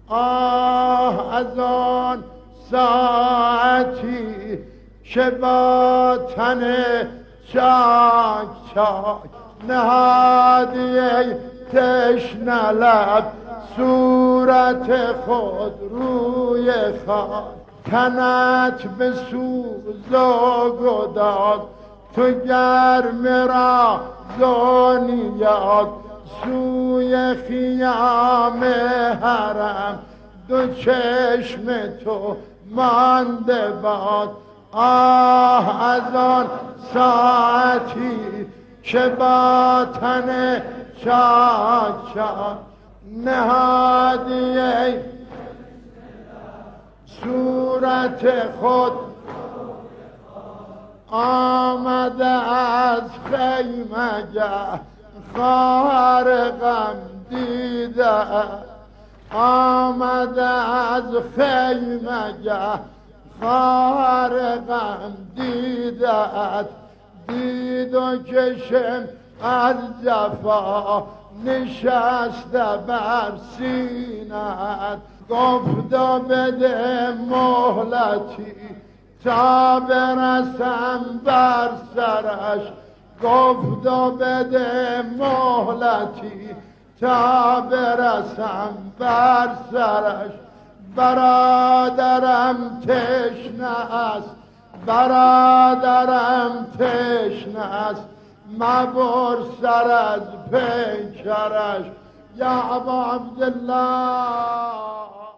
آه از آن ساعتی که با تن چاک چاک نهادی ای تشنه لب صورت خود روی خاک، تنت به سوز و گداز تو گرم را دنیاد، سوی خیام حرم دو چشم تو مانده باد. آه از آن ساعتی که با تن چاک چاک نهادی ای صورت خود، آمده از خیمگه خواهر غم دیده، آمده از خیمگه خواهر غم دیده، دید و کشم از جفا نشسته بر سینت، گفت و بده مهلتی تا برسم بر سرش، گفت و بده مهلتی تا برسم بر سرش. برادرم تشنه است، برادرم تشنه است، مبر سر از پیکرش یا ابا عبدالله.